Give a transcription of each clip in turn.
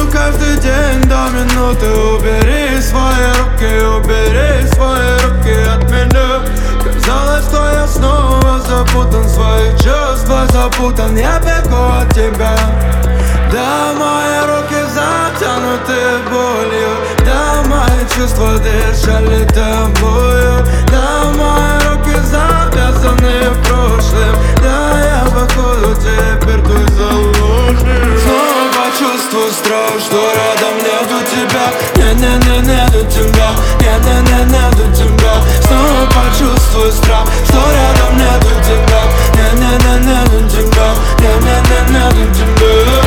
Помню каждый день до минуты. Убери свои руки от меня. Казалось, что я снова запутан, свои чувства запутан, я бегу от тебя. Да, мои руки затянуты болью, да, мои чувства дышали тобою. Да, мои руки завязаны прошлым, да, я походу теперь твой заложник. Снова почувствую страх, что рядом нету тебя. Не-не-не, нету тебя, не-не-не, нету тебя. Снова почувствую страх, что рядом нету тебя. Не-не-не, нету тебя, не-не-не, нету тебя.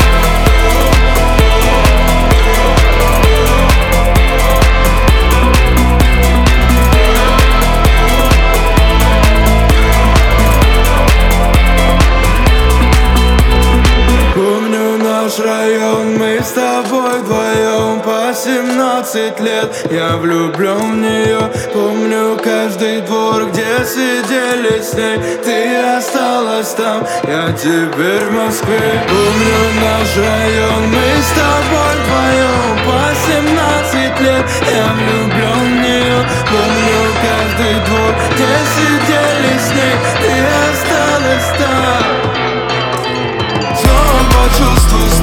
Наш район, мы с тобой вдвоем по 17 лет. Я влюблен в нее. Помню каждый двор, где сидели с ней. Ты осталась там, я теперь в Москве. Помню наш район, мы с тобой вдвоем по 17 лет. Я влюблен в нее. Помню каждый двор, где сидели с ней. Ты осталась там. Снова почувствуй